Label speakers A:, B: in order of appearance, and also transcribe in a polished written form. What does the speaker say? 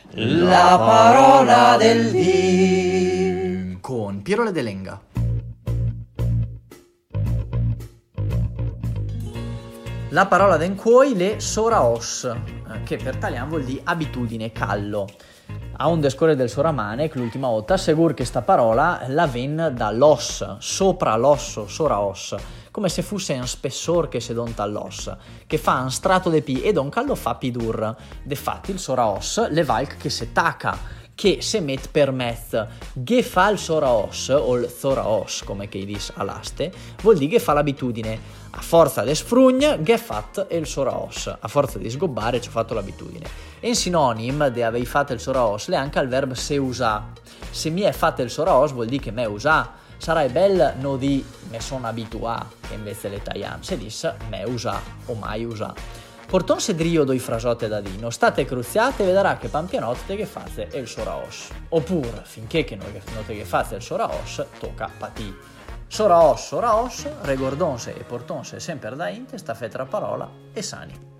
A: La parola del dì con Piero de Lenga. La parola den cuoi le soraos, che per italiano vuol dire abitudine, callo. A un descore del soramane, che l'ultima volta, segur che sta parola la ven da l'os, sopra l'osso, soraos, come se fosse un spessor che se donta all'os, che fa un strato de pi e donca lo fa pi dur. Defatti il soraos le valc che se taca, che se met per mezzo, che fa il soraos, o il thoraos, come che dis all'aste, vuol dire che fa l'abitudine. A forza de sfrugn, che fat il soraos. A forza di sgobbare ci ho fatto l'abitudine. E in sinonim de avei fatto il soraos le anche al verbo se usa. Se mi è fatto il soraos vuol dire che me usa. Sarai bel no di me sono abitua, che invece l'italiano se disse me usa o mai usa. Porton se drio doi frasotte da dino, state cruziate e vedrà che pan pianotte che fate il soraos. Oppure, finché che noi note che fate il soraos, tocca patì. Soraos, regordonse e portonse sempre da inte sta fetra parola e sani.